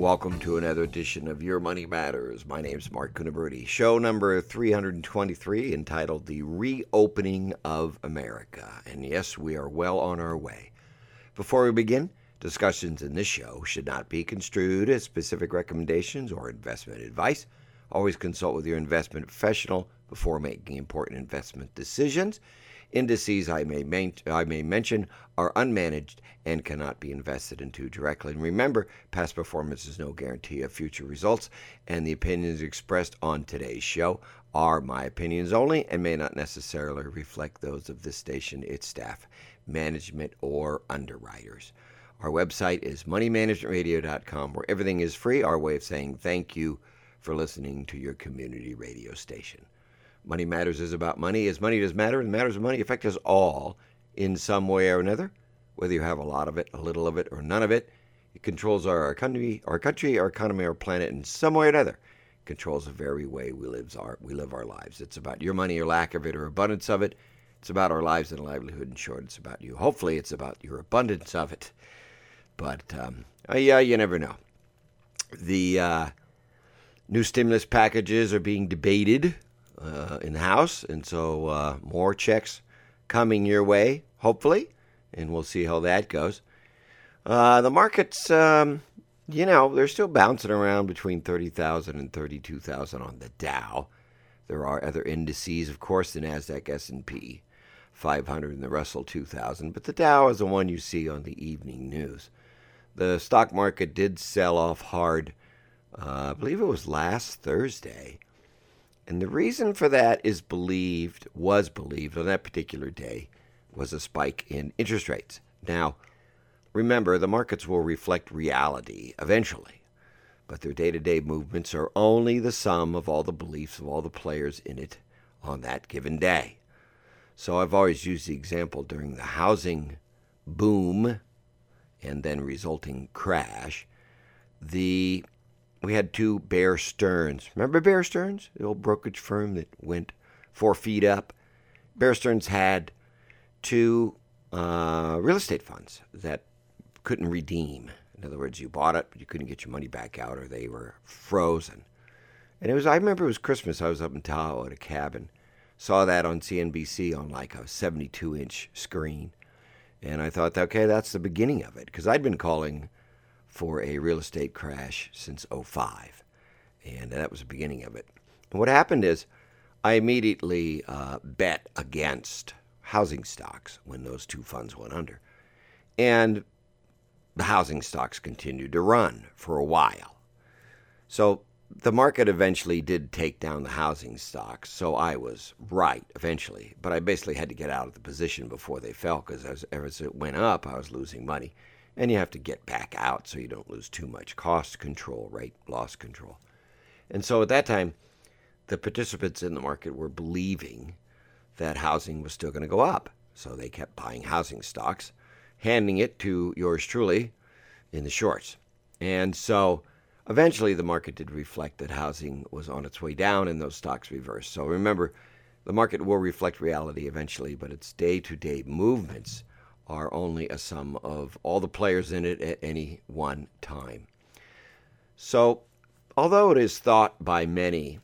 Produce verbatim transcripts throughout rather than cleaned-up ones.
Welcome to another edition of Your Money Matters. My name's Mark Cunaberti. Show number three hundred twenty-three, entitled The Reopening of America. And yes, we are well on our way. Before we begin, discussions in this show should not be construed as specific recommendations or investment advice. Always consult with your investment professional before making important investment decisions. Indices I may, main, I may mention are unmanaged and cannot be invested into directly. And remember, past performance is no guarantee of future results, and the opinions expressed on today's show are my opinions only and may not necessarily reflect those of this station, its staff, management, or underwriters. Our website is money management radio dot com, where everything is free, our way of saying thank you for listening to your community radio station. Money Matters is about money, as money does matter, and matters of money affect us all in some way or another, whether you have a lot of it, a little of it, or none of it. It controls our country, our country, our economy, our planet in some way or another. It controls the very way we live our we live our lives. It's about your money or lack of it or abundance of it. It's about our lives and livelihood. In short, it's about you. Hopefully, it's about your abundance of it. But um, uh, yeah, you never know. The uh, new stimulus packages are being debated Uh, in the House, and so uh, more checks coming your way, hopefully, and we'll see how that goes. Uh, the markets, um, you know, they're still bouncing around between thirty thousand and thirty-two thousand on the Dow. There are other indices, of course, the NASDAQ S and P five hundred and the Russell two thousand, but the Dow is the one you see on the evening news. The stock market did sell off hard, uh, I believe it was last Thursday. And the reason for that is believed, was believed on that particular day, was a spike in interest rates. Now, remember, the markets will reflect reality eventually, but their day-to-day movements are only the sum of all the beliefs of all the players in it on that given day. So I've always used the example during the housing boom and then resulting crash. The We had two Bear Stearns. Remember Bear Stearns, the old brokerage firm that went four feet up? Bear Stearns had two uh, real estate funds that couldn't redeem. In other words, you bought it, but you couldn't get your money back out, or they were frozen. And it was, I remember it was Christmas. I was up in Tahoe at a cabin. Saw that on C N B C on like a seventy-two inch screen. And I thought, okay, that's the beginning of it. Because I'd been calling for a real estate crash since oh five, and that was the beginning of it. And what happened is I immediately uh, bet against housing stocks when those two funds went under. And the housing stocks continued to run for a while. So the market eventually did take down the housing stocks, so I was right eventually. But I basically had to get out of the position before they fell, because as, as it went up, I was losing money. And you have to get back out so you don't lose too much cost control, rate loss control. And so at that time, the participants in the market were believing that housing was still going to go up. So they kept buying housing stocks, handing it to yours truly in the shorts. And so eventually the market did reflect that housing was on its way down and those stocks reversed. So remember, the market will reflect reality eventually, but its day-to-day movements are only a sum of all the players in it at any one time. So, although it is thought by many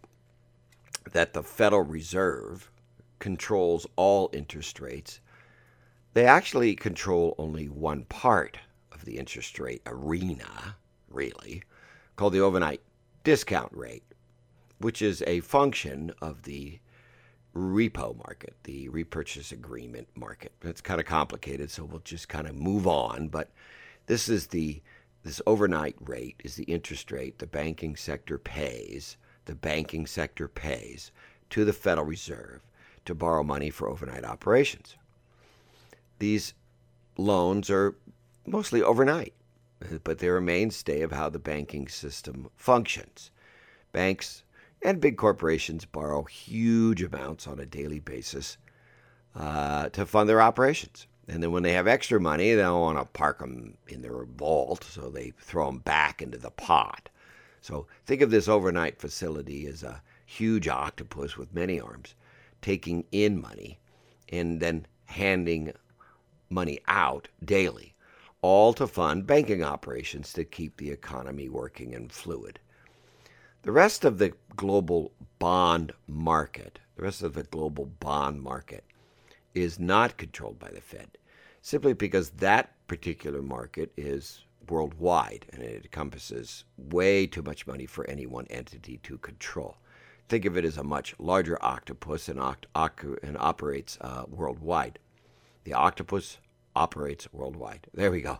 that the Federal Reserve controls all interest rates, they actually control only one part of the interest rate arena, really, called the overnight discount rate, which is a function of the repo market, the repurchase agreement market. It's kind of complicated, so we'll just kind of move on. But this is the this overnight rate is the interest rate the banking sector pays. The banking sector pays to the Federal Reserve to borrow money for overnight operations. These loans are mostly overnight, but they're a mainstay of how the banking system functions. Banks and big corporations borrow huge amounts on a daily basis uh, to fund their operations. And then when they have extra money, they don't want to park them in their vault, so they throw them back into the pot. So think of this overnight facility as a huge octopus with many arms, taking in money and then handing money out daily. all to fund banking operations to keep the economy working and fluid. The rest of the global bond market, the rest of the global bond market is not controlled by the Fed, simply because that particular market is worldwide and it encompasses way too much money for any one entity to control. Think of it as a much larger octopus and, oct- oc- and operates uh, worldwide. The octopus operates worldwide. There we go.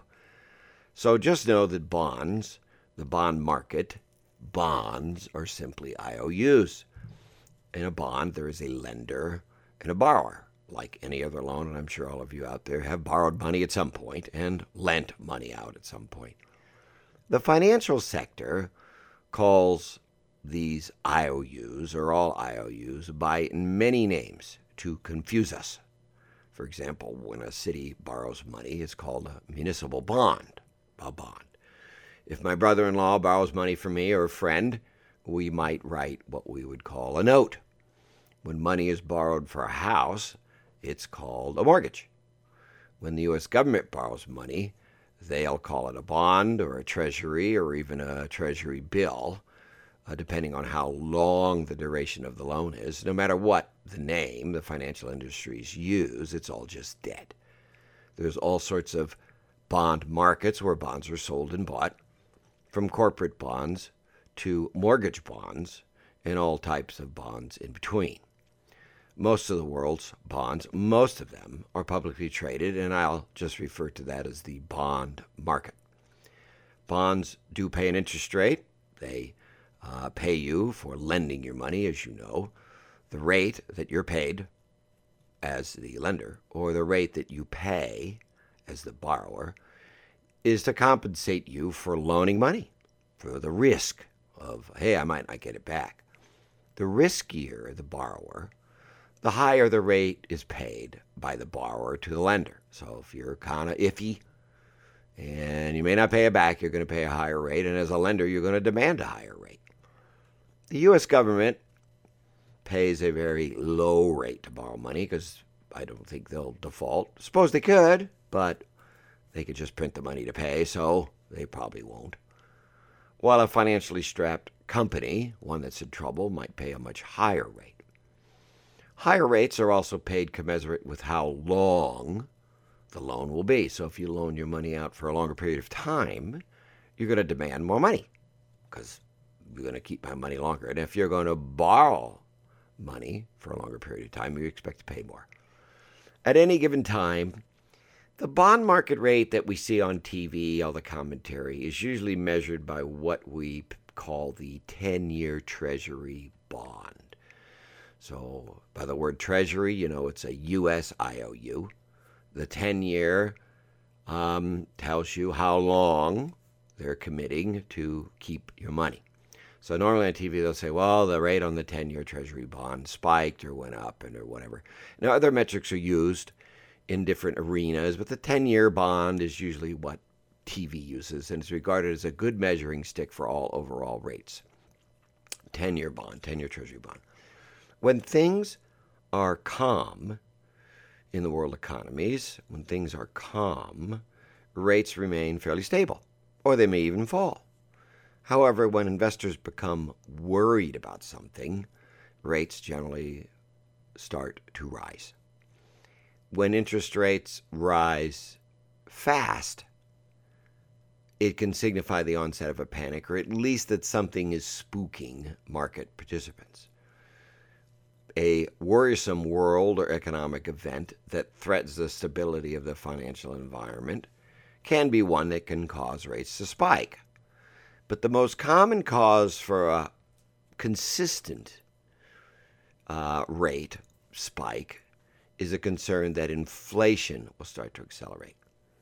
So just know that bonds, the bond market, bonds are simply I O Us. In a bond, there is a lender and a borrower, like any other loan, and I'm sure all of you out there have borrowed money at some point and lent money out at some point. The financial sector calls these I O Us, or all I O Us, by many names to confuse us. For example, when a city borrows money, it's called a municipal bond, a bond. If my brother-in-law borrows money from me or a friend, we might write what we would call a note. When money is borrowed for a house, it's called a mortgage. When the U S government borrows money, they'll call it a bond or a treasury or even a treasury bill, uh, depending on how long the duration of the loan is. No matter what the name the financial industries use, it's all just dead. There's all sorts of bond markets where bonds are sold and bought, from corporate bonds to mortgage bonds and all types of bonds in between. Most of the world's bonds, most of them, are publicly traded, and I'll just refer to that as the bond market. Bonds do pay an interest rate. They uh, pay you for lending your money, as you know. The rate that you're paid as the lender, or the rate that you pay as the borrower, is to compensate you for loaning money, for the risk of, hey, I might not get it back. The riskier the borrower, the higher the rate is paid by the borrower to the lender. So if you're kind of iffy and you may not pay it back, you're going to pay a higher rate, and as a lender, you're going to demand a higher rate. The U S government pays a very low rate to borrow money because I don't think they'll default. Suppose they could, but they could just print the money to pay, so they probably won't. While a financially strapped company, one that's in trouble, might pay a much higher rate. Higher rates are also paid commensurate with how long the loan will be. So if you loan your money out for a longer period of time, you're going to demand more money because you're going to keep my money longer. And if you're going to borrow money for a longer period of time, you expect to pay more. At any given time, the bond market rate that we see on T V, all the commentary, is usually measured by what we call the ten-year Treasury bond. So by the word Treasury, you know it's a U S I O U. The ten-year um, tells you how long they're committing to keep your money. So normally on T V they'll say, well, the rate on the ten-year Treasury bond spiked or went up and or whatever. Now other metrics are used in different arenas, but the ten-year bond is usually what T V uses, and it's regarded as a good measuring stick for all overall rates. ten-year bond, ten-year Treasury bond. When things are calm in the world economies, when things are calm, rates remain fairly stable, or they may even fall. However, when investors become worried about something, rates generally start to rise. When interest rates rise fast, it can signify the onset of a panic, or at least that something is spooking market participants. A worrisome world or economic event that threatens the stability of the financial environment can be one that can cause rates to spike. But the most common cause for a consistent uh, rate spike is a concern that inflation will start to accelerate.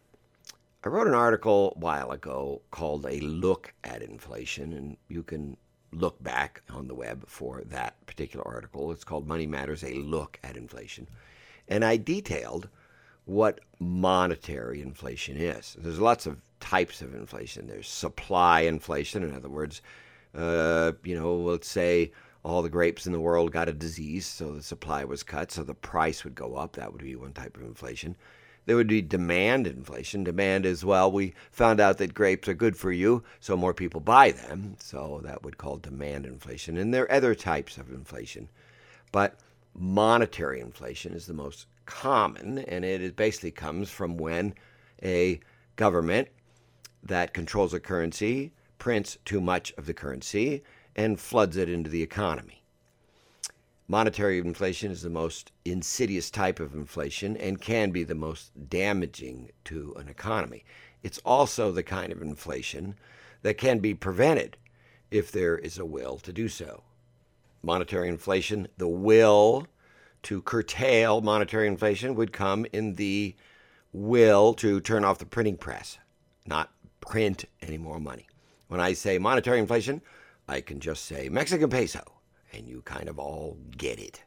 I wrote an article a while ago called A Look at Inflation, and you can look back on the web for that particular article. It's called Money Matters, A Look at Inflation. And I detailed what monetary inflation is. There's lots of types of inflation. There's supply inflation. In other words, uh, you know, let's say all the grapes in the world got a disease, so the supply was cut, so the price would go up. That would be one type of inflation. There would be demand inflation. Demand is, well, we found out that grapes are good for you, so more people buy them. So that would call demand inflation. And there are other types of inflation. But monetary inflation is the most common, and it basically comes from when a government that controls a currency prints too much of the currency and floods it into the economy. Monetary inflation is the most insidious type of inflation and can be the most damaging to an economy. It's also the kind of inflation that can be prevented if there is a will to do so. Monetary inflation, the will to curtail monetary inflation would come in the will to turn off the printing press, not print any more money. When I say monetary inflation, I can just say Mexican peso, and you kind of all get it.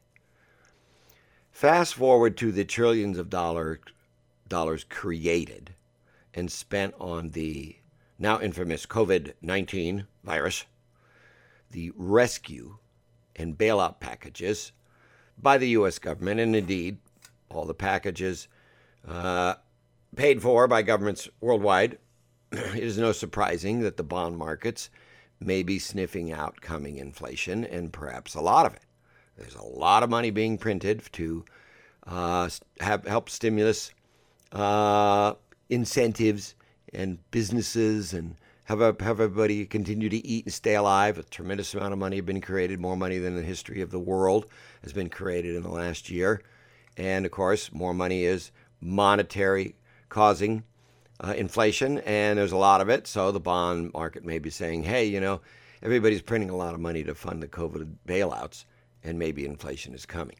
Fast forward to the trillions of dollar, dollars created and spent on the now infamous COVID nineteen virus, the rescue and bailout packages by the U S government, and indeed all the packages uh, paid for by governments worldwide. It is no surprising that the bond markets may be sniffing out coming inflation, and perhaps a lot of it. There's a lot of money being printed to uh, have, help stimulus uh, incentives and businesses and have, a, have everybody continue to eat and stay alive. A tremendous amount of money has been created, more money than the history of the world has been created in the last year. And, of course, more money is monetary causing Uh, inflation, and there's a lot of it. So the bond market may be saying, hey, you know, everybody's printing a lot of money to fund the COVID bailouts, and maybe inflation is coming.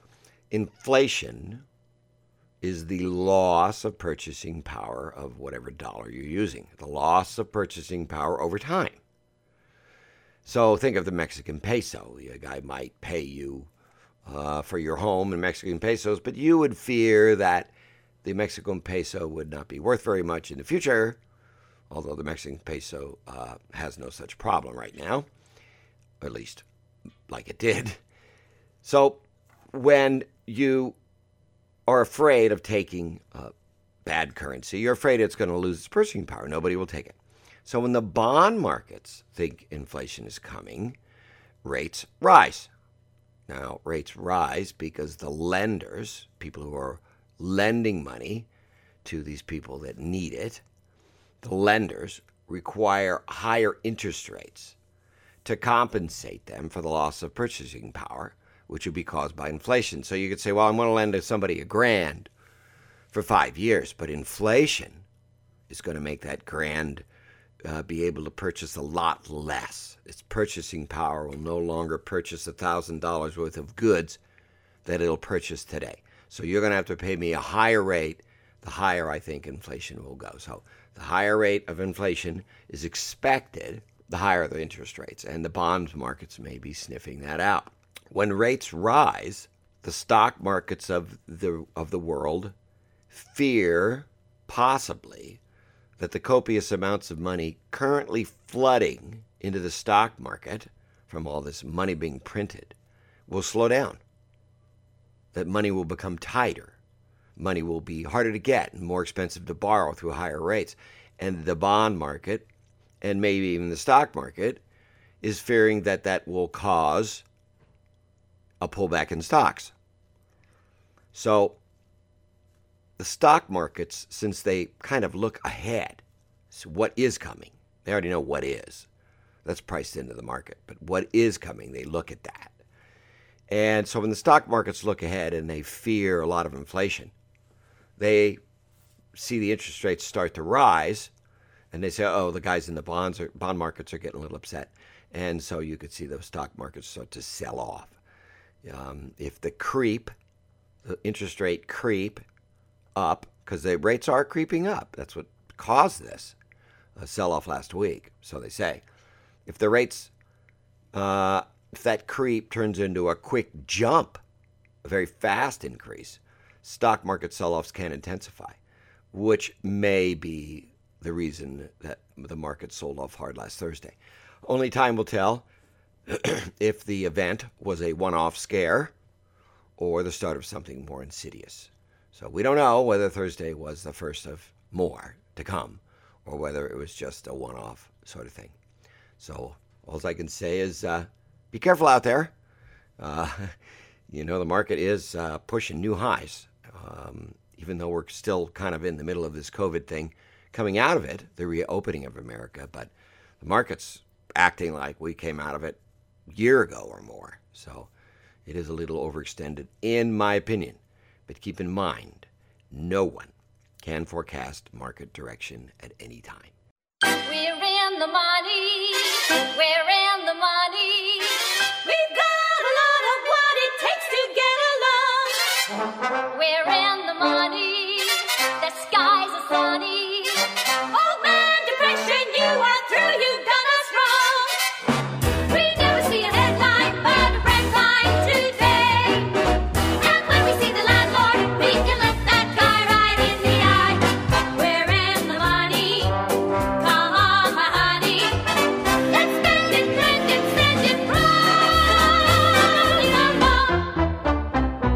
Inflation is the loss of purchasing power of whatever dollar you're using, the loss of purchasing power over time. So think of the Mexican peso. A guy might pay you uh, for your home in Mexican pesos, but you would fear that the Mexican peso would not be worth very much in the future, although the Mexican peso uh, has no such problem right now, or at least like it did. So when you are afraid of taking uh, bad currency, you're afraid it's going to lose its purchasing power. Nobody will take it. So when the bond markets think inflation is coming, rates rise. Now, rates rise because the lenders, people who are lending money to these people that need it, the lenders require higher interest rates to compensate them for the loss of purchasing power, which would be caused by inflation. So you could say, well, I'm going to lend to somebody a grand for five years, but inflation is going to make that grand uh, be able to purchase a lot less. Its purchasing power will no longer purchase one thousand dollars worth of goods that it'll purchase today. So you're going to have to pay me a higher rate, the higher I think inflation will go. So the higher rate of inflation is expected, the higher the interest rates, and the bond markets may be sniffing that out. When rates rise, the stock markets of the of the world fear possibly that the copious amounts of money currently flooding into the stock market from all this money being printed will slow down. That money will become tighter. Money will be harder to get and more expensive to borrow through higher rates. And the bond market, and maybe even the stock market, is fearing that that will cause a pullback in stocks. So the stock markets, since they kind of look ahead, so what is coming, they already know what is. That's priced into the market. But what is coming, they look at that. And so when the stock markets look ahead and they fear a lot of inflation, they see the interest rates start to rise, and they say, oh, the guys in the bonds are, bond markets are getting a little upset. And so you could see the stock markets start to sell off. Um, if the creep, the interest rate creep up, because the rates are creeping up, that's what caused this uh, sell-off last week, so they say. If the rates, uh, if that creep turns into a quick jump, a very fast increase, stock market sell-offs can intensify, which may be the reason that the market sold off hard last Thursday. Only time will tell if the event was a one-off scare or the start of something more insidious. So we don't know whether Thursday was the first of more to come or whether it was just a one-off sort of thing. So all I can say is uh, be careful out there. Uh, you know, the market is uh, pushing new highs, um, even though we're still kind of in the middle of this COVID thing, coming out of it, the reopening of America. But the market's acting like we came out of it a year ago or more. So it is a little overextended, in my opinion. But keep in mind, no one can forecast market direction at any time. We're in the money. We're in the money. We've got a lot of what it takes to get along. We're in the money. The skies are sunny. Old man depression, you are through. You've done us wrong. We never see a headline, but a red line today. And when we see the landlord, we can let that guy right in the eye. We're in the money. Come on, my honey. Let's spend it, spend it, spend it right along.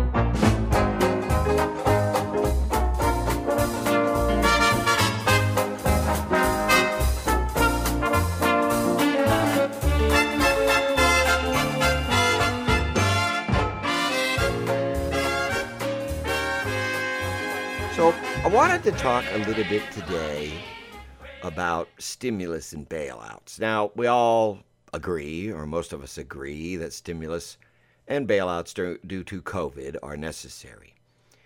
So I wanted to talk a little bit today about stimulus and bailouts. Now, we all agree, or most of us agree, that stimulus and bailouts due due to COVID are necessary.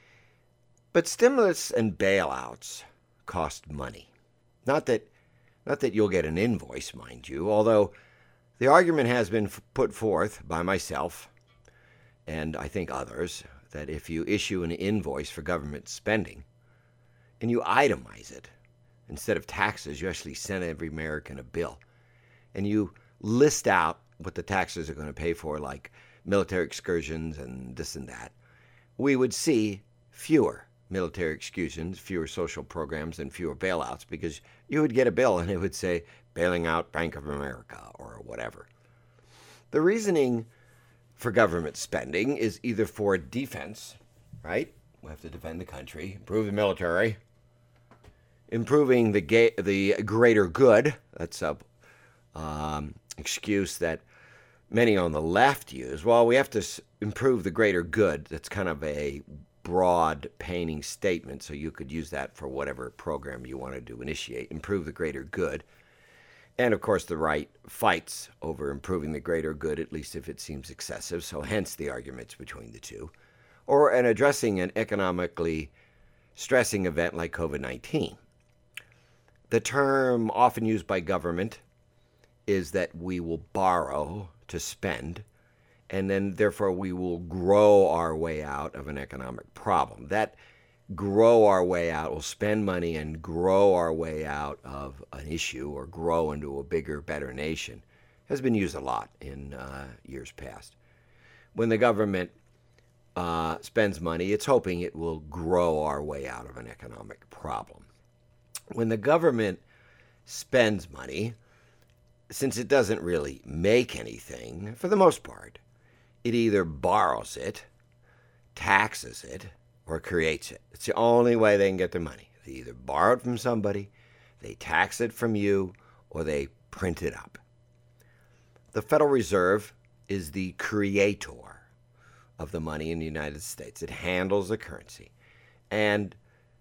But stimulus and bailouts cost money. Not that, not that you'll get an invoice, mind you, although the argument has been f- put forth by myself and I think others that if you issue an invoice for government spending and you itemize it, instead of taxes, you actually send every American a bill, and you list out what the taxes are going to pay for, like military excursions and this and that, we would see fewer military excursions, fewer social programs, and fewer bailouts, because you would get a bill and it would say, bailing out Bank of America or whatever. The reasoning for government spending is either for defense, right? We have to defend the country, improve the military, improving the ga- the greater good. That's a um, excuse that many on the left use. Well, we have to s- improve the greater good. That's kind of a broad painting statement, so you could use that for whatever program you wanted to initiate. Improve the greater good. And, of course, the right fights over improving the greater good, at least if it seems excessive, so hence the arguments between the two. Or in addressing an economically stressing event like COVID nineteen. The term often used by government is that we will borrow to spend, and then therefore we will grow our way out of an economic problem. That grow our way out, we'll spend money and grow our way out of an issue or grow into a bigger, better nation, has been used a lot in uh, years past. When the government uh, spends money, it's hoping it will grow our way out of an economic problem. When the government spends money, since it doesn't really make anything, for the most part, it either borrows it, taxes it, or creates it. It's the only way they can get their money. They either borrow it from somebody, they tax it from you, or they print it up. The Federal Reserve is the creator of the money in the United States. It handles the currency. And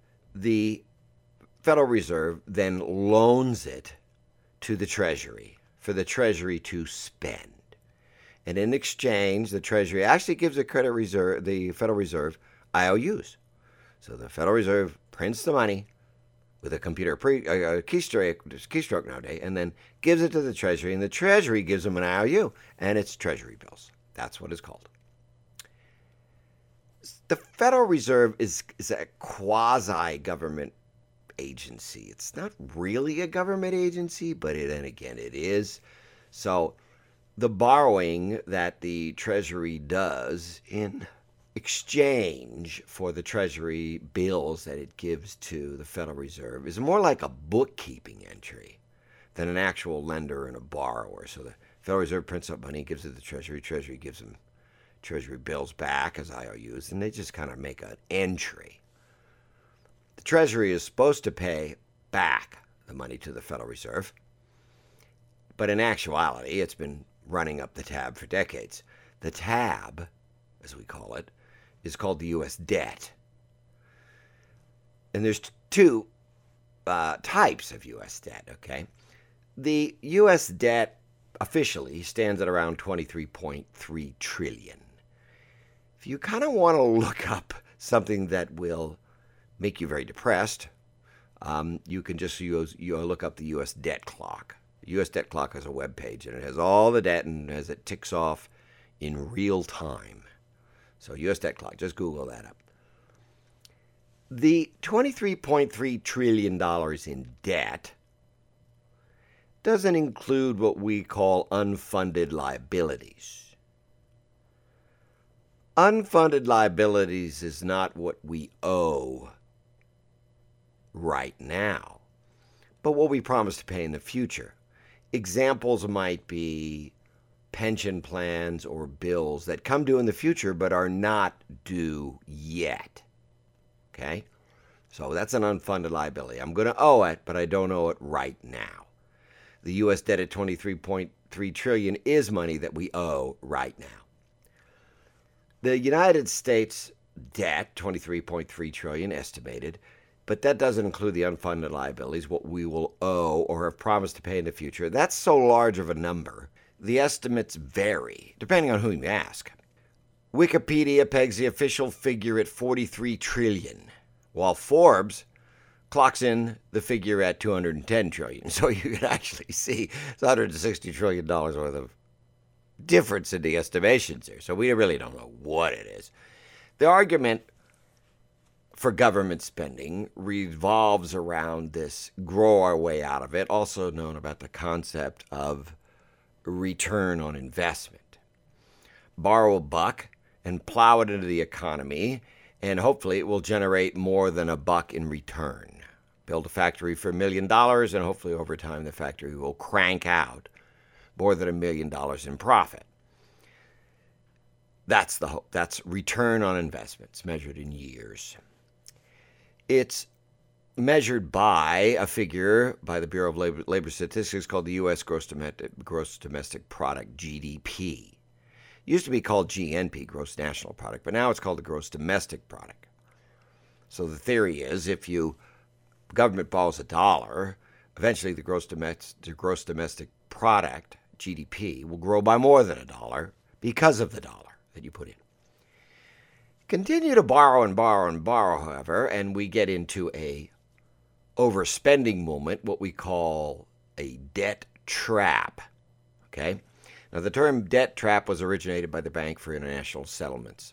the Federal Reserve then loans it to the Treasury for the Treasury to spend. And in exchange, the Treasury actually gives the credit reserve, the Federal Reserve, I O Us. So the Federal Reserve prints the money with a computer pre, a keystroke, keystroke nowadays, and then gives it to the Treasury, and the Treasury gives them an I O U, and it's Treasury bills. That's what it's called. The Federal Reserve is, is a quasi-government agency. It's not really a government agency, but it, then again, it is. So the borrowing that the Treasury does in exchange for the Treasury bills that it gives to the Federal Reserve is more like a bookkeeping entry than an actual lender and a borrower. So the Federal Reserve prints up money, gives it to the Treasury, Treasury gives them Treasury bills back as I O Us, and they just kind of make an entry. Treasury is supposed to pay back the money to the Federal Reserve, but in actuality, it's been running up the tab for decades. The tab, as we call it, is called the U S debt. And there's two uh, types of U S debt, okay? The U S debt officially stands at around twenty-three point three trillion dollars. If you kind of want to look up something that will make you very depressed, um, you can just use, you look up the U S debt clock. The U S debt clock is a web page, and it has all the debt and as it ticks off in real time. So U S debt clock, just Google that up. The twenty-three point three trillion dollars in debt doesn't include what we call unfunded liabilities. Unfunded liabilities is not what we owe right now, but what we promise to pay in the future. Examples might be pension plans or bills that come due in the future but are not due yet. Okay? So that's an unfunded liability. I'm going to owe it, but I don't owe it right now. The U S debt at twenty-three point three trillion dollars is money that we owe right now. The United States debt, twenty-three point three trillion dollars estimated, but that doesn't include the unfunded liabilities, what we will owe or have promised to pay in the future. That's so large of a number. The estimates vary, depending on who you ask. Wikipedia pegs the official figure at forty-three trillion dollars, while Forbes clocks in the figure at two hundred ten trillion dollars. So you can actually see it's one hundred sixty trillion dollars worth of difference in the estimations here. So we really don't know what it is. The argument for government spending revolves around this grow our way out of it, also known about the concept of return on investment. Borrow a buck and plow it into the economy, and hopefully it will generate more than a buck in return. Build a factory for a million dollars, and hopefully over time the factory will crank out more than a million dollars in profit. That's the hope. That's return on investments measured in years. It's measured by a figure by the Bureau of Labor, Labor Statistics called the U S Gross Domestic, Gross Domestic Product, G D P. It used to be called G N P, Gross National Product, but now it's called the Gross Domestic Product. So the theory is if you government borrows a dollar, eventually the gross domestic, the gross domestic product, G D P, will grow by more than a dollar because of the dollar that you put in. Continue to borrow and borrow and borrow, however, and we get into a overspending moment, what we call a debt trap. Okay? Now, the term debt trap was originated by the Bank for International Settlements.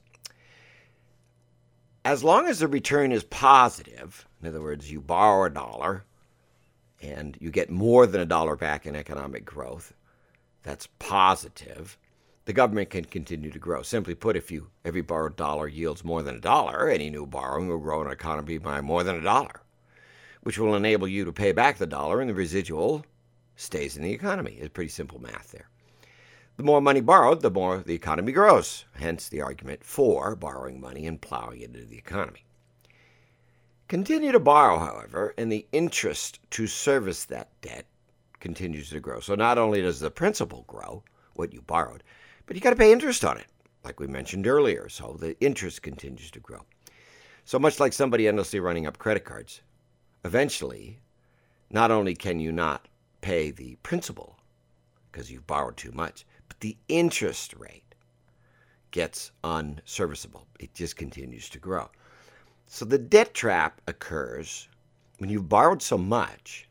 As long as the return is positive, in other words, you borrow a dollar and you get more than a dollar back in economic growth, that's positive, the government can continue to grow. Simply put, if you every borrowed dollar yields more than a dollar, any new borrowing will grow an economy by more than a dollar, which will enable you to pay back the dollar, and the residual stays in the economy. It's pretty simple math there. The more money borrowed, the more the economy grows, hence the argument for borrowing money and plowing it into the economy. Continue to borrow, however, and the interest to service that debt continues to grow. So not only does the principal grow, what you borrowed, but you got to pay interest on it, like we mentioned earlier, so the interest continues to grow. So much like somebody endlessly running up credit cards, eventually, not only can you not pay the principal because you've borrowed too much, but the interest rate gets unserviceable. It just continues to grow. So the debt trap occurs when you've borrowed so much,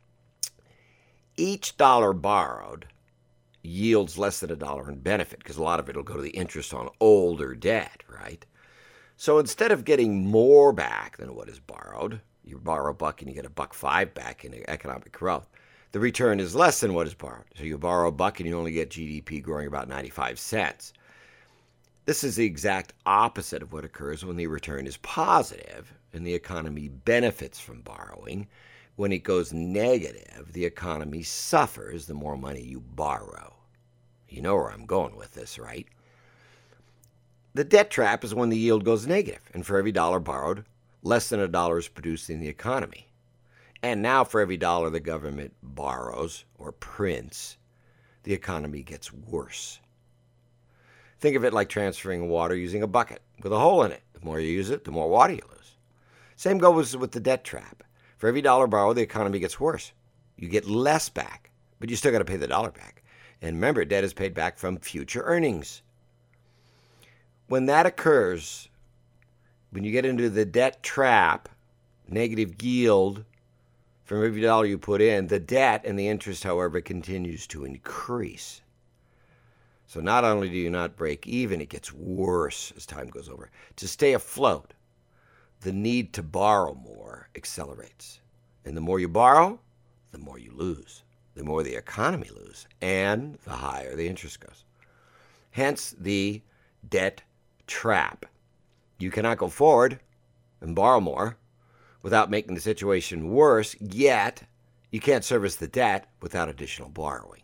each dollar borrowed yields less than a dollar in benefit because a lot of it will go to the interest on older debt, right? So instead of getting more back than what is borrowed, you borrow a buck and you get a buck five back in economic growth. The return is less than what is borrowed. So you borrow a buck and you only get G D P growing about ninety-five cents. This is the exact opposite of what occurs when the return is positive and the economy benefits from borrowing. When it goes negative, the economy suffers the more money you borrow. You know where I'm going with this, right? The debt trap is when the yield goes negative, and for every dollar borrowed, less than a dollar is produced in the economy. And now for every dollar the government borrows or prints, the economy gets worse. Think of it like transferring water using a bucket with a hole in it. The more you use it, the more water you lose. Same goes with the debt trap. For every dollar borrowed, the economy gets worse. You get less back, but you still got to pay the dollar back. And remember, debt is paid back from future earnings. When that occurs, when you get into the debt trap, negative yield from every dollar you put in, the debt and the interest, however, continues to increase. So not only do you not break even, it gets worse as time goes over. To stay afloat, the need to borrow more accelerates. And the more you borrow, the more you lose. The more the economy loses, and the higher the interest goes. Hence the debt trap. You cannot go forward and borrow more without making the situation worse, yet you can't service the debt without additional borrowing.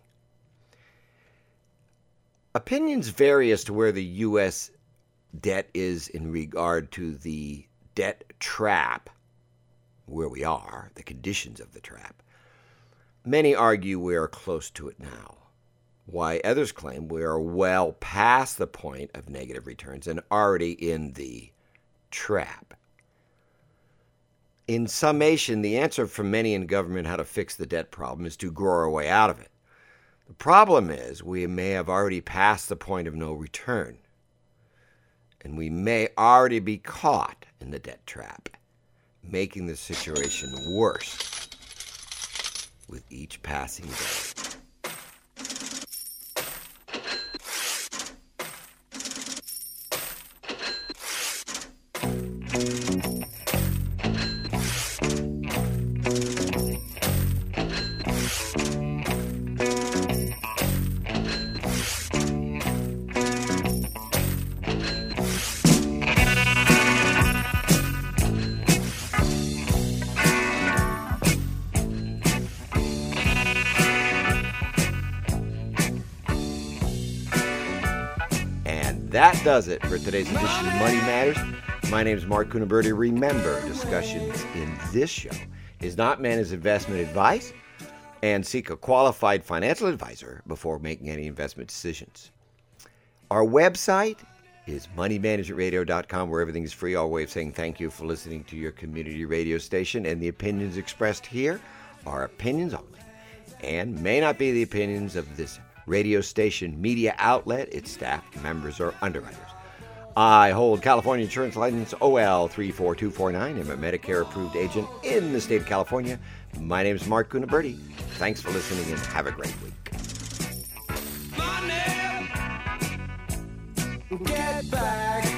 Opinions vary as to where the U S debt is in regard to the debt trap, where we are, the conditions of the trap. Many argue we are close to it now, while others claim we are well past the point of negative returns and already in the trap. In summation, the answer from many in government how to fix the debt problem is to grow our way out of it. The problem is we may have already passed the point of no return, and we may already be caught in the debt trap, making the situation worse with each passing day. That does it for today's edition of Money Matters. My name is Mark Cunaberti. Remember, discussions in this show is not meant as investment advice, and seek a qualified financial advisor before making any investment decisions. Our website is money management radio dot com, where everything is free. Our way of saying thank you for listening to your community radio station, and the opinions expressed here are opinions only and may not be the opinions of this radio station media outlet, its staff, members, or underwriters. I hold California Insurance License O L three four two four nine. I'm a Medicare-approved agent in the state of California. My name is Mark Cunaberti. Thanks for listening and have a great week. Money, get back.